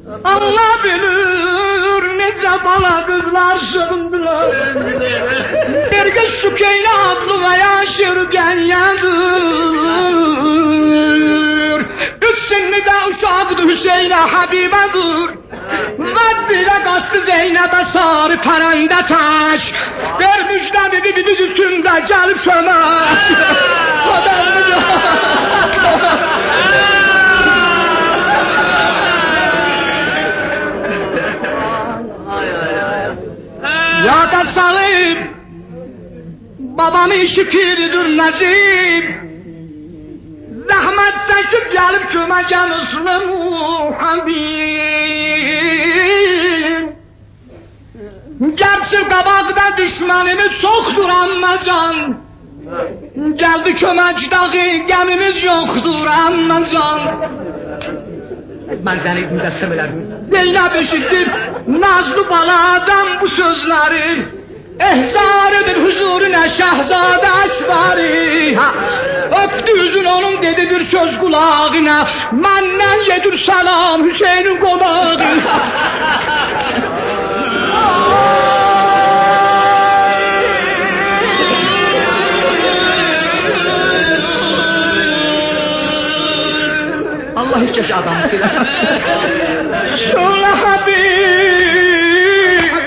Allah bilir necə bala qızlar sığındılar. Bir kız Sükeyne adlı ve yaşırken yadır. Üç sinni de uşaqdır Hüseyn'e Habibədir. Rabbilə qastı Zeynəbə sarı paranda taş. Bir müjdə dedi diz üstündə gəlib kömək. Yada salib babamı şükürdür Necib. Zahmet çekip gelip köməkə Müslüm Habib. Gerçi qabaqda düşmanımız çoxdur amma can. Geldi kömək dağı gemimiz yoktur amma can. Ben seni müdəssəm elədim. Zeynep işittir nazlı bala adam bu sözleri. Ehzarıdır huzuruna şahzade aşvarı. Öptü yüzün onun dedi bir söz kulağına. Menden yedir salam Hüseyin'in konağı. Allah hiç kez adamsın. Şöyle Habib.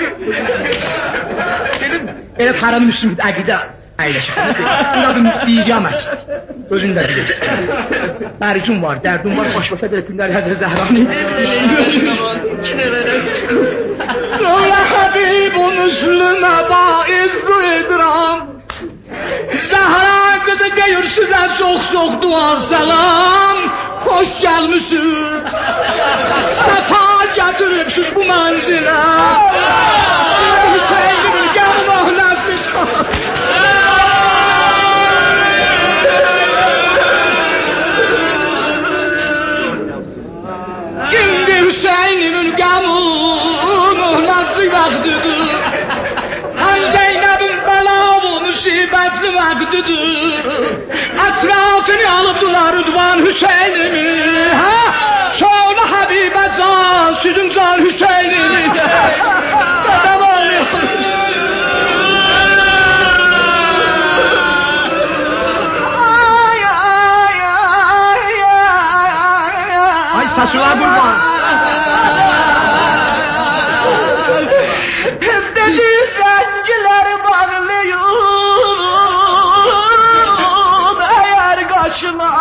Elə haram müslümüd əqidə əyləşək. Bunda bir diyeceğim açdı. Özün də bilirsin. Mərcun var, dərdun var, baş-başa belə günləri Həzrət Zəhranı. Şöyle Habib o müslümə baizdu edirəm. Zəhra qızı deyir sizə çox dua salam. Hoş gelmişsiniz. Sefa getiripsiz bu manzile. Hüseyin'in gel mahlasmış. Şimdi Hüseyin'in gamı muhlası vaktidir. Hem Zeynep'in belalı musibetli vaktidir. Etrafını alıptılar Rıdvan Hüseyin'imi. Şöyle Habibe can, sizin can Hüseyin'imi. Dedem oluyor. Ay saçılar kurban. Dedi zencileri bağlıyor. Başına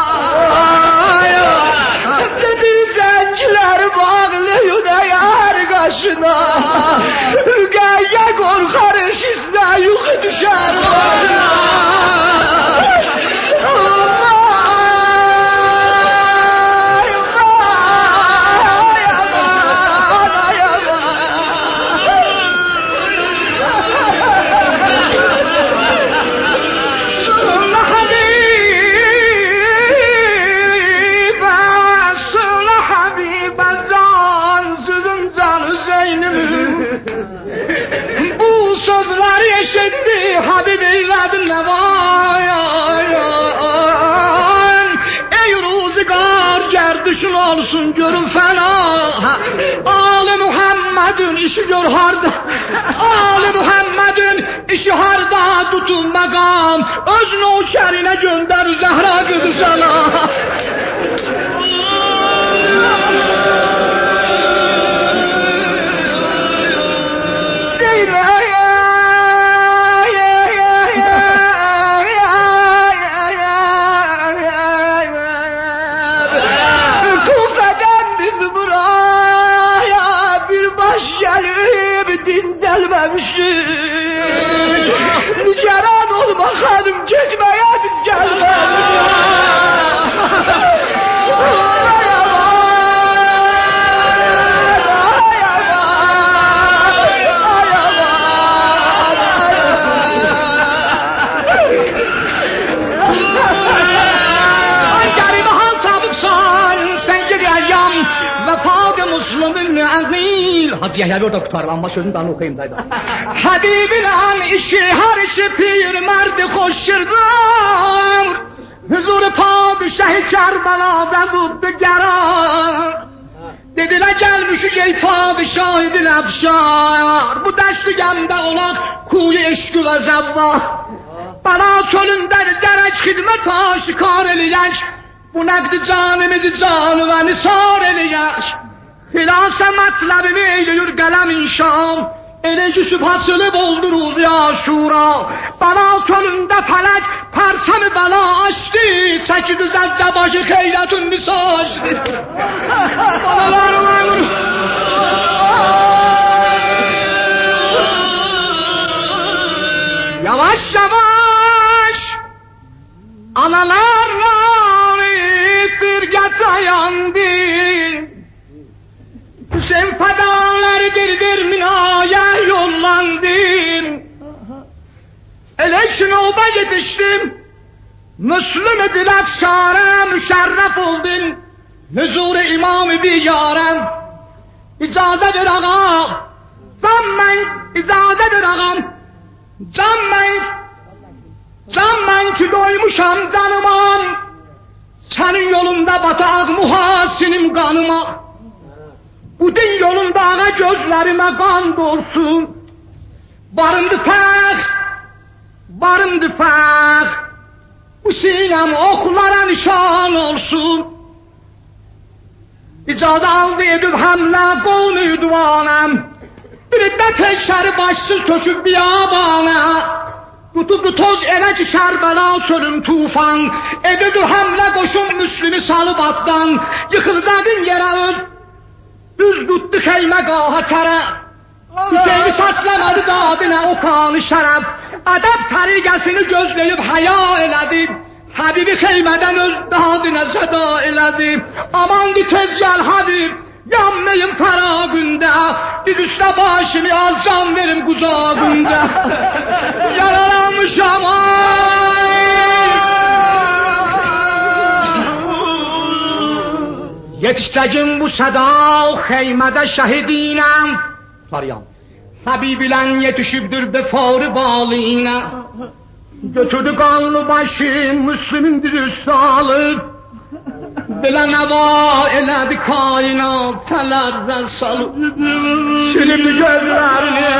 dedi zenciler bağlıyor da yar kaşına. Rüqayyə korkar şişlə yuxu düşer başına. Bu sözleri eşitti Habib eyledin nevayan. Ey ruzigar gerdişin olsun görün fena. Ali Muhammed'in işi gör harda. Ali Muhammed'in işi harda tutun makam. Öz nökerine gönder Zehra kızı sana. Kufeden biz buraya bir baş gelip dindelmemişiz. Niceran olma hanım gitmeye biz gelmemişiz. Hacı Yahya orada kurtarım ama sözünü daha okuyayım dayı. Habibin an işi her işi pir merdi koşurdur. Huzur padişahı Kerbela'da tuttu garar. Dediler gelmişik ey padişah edil efşar, bu deşli gemde olak kuyu eşkü ve zevva. Bana çölünden gerek hidmet aşikar eleyek, bu nekdi canimizi canı ve nisar eleyek. Hilase metlebimi eyleyür kalem inşam, eleci sübhasını boldurur ya şura. Bana çölünde felek persemi bela açtı, çekidi zezze başı xeyrətün nisa açtı. Yavaş yavaş analarla bir getayandı. Hüseyin fedaları bir minaya yollandım. Eleçin olba yetiştim. Müslüm-i dilekşare müşerref oldum. Huzur-i imam-ı biyarem. İcazet ver ağa. Zammen icazet ver ağam. Zammen ki doymuşam canıma. Senin yolunda bataq muhasinim kanıma. Bu din yolunda ağa gözlerime kan dolsun. Barındı fəx, bu sinem oklara nişan olsun. İcazə aldı edib həmlə qolunu duanəm. Bir də peşəri başsız töküb biyabana. Tutubdu toz elə ki Kərbəla çölüm tufan. Edib həmlə qoşun Müslümü salıb atdan. Yıxılacaqın yerə öz. Düz tutdu xeymə qaha tərəf. Hüseyni saçlamadı dadına o kanı şərəf. Ədəb təriqəsini gözləyib həya elədi. Həbibi xeymədən öz dadına səda elədi. Amandı tez gəl Həbib, yanmayım fəraqündə. Diz üstə başımı al can verim qucağında. Yaralanmışam ay. Yetiştəgim bu səda xeymədə şəhidinəm. Sarıyan. Həbibilən yetişibdir be fari balıyla. Götürdü kanlı başım Müslümün dürüst alıb. Belə nəva elədi kainat tələrdən salıb. Silib gözlərini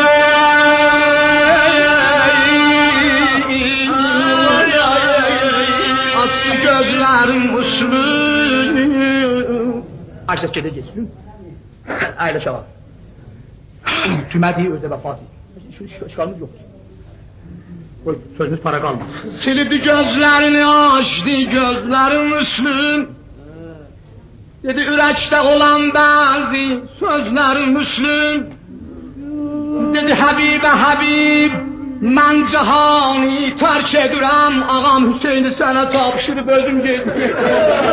açdı gözlərim Müslüm. Açdı gedəcəksin. Ayla şava. Tümədiyi özdə vəfat edir. Şikalımız yoxdur. Sözümüz para kalmaz. Sildi gözlerini açtı gözlerim Müslüm. Dedi ürəkdə olan bazı sözlerim Müslüm. Dedi Həbibə Həbib, mən cihani tərk edirəm. Ağam Hüseyni sənə tapşırıb özüm gedim.